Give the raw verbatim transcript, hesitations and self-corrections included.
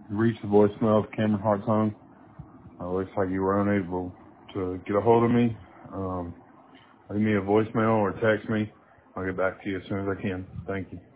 You reached the voicemail of Cameron Hartzone. Uh, looks like you were unable to get a hold of me. Um, leave me a voicemail or text me. I'll get back to you as soon as I can. Thank you.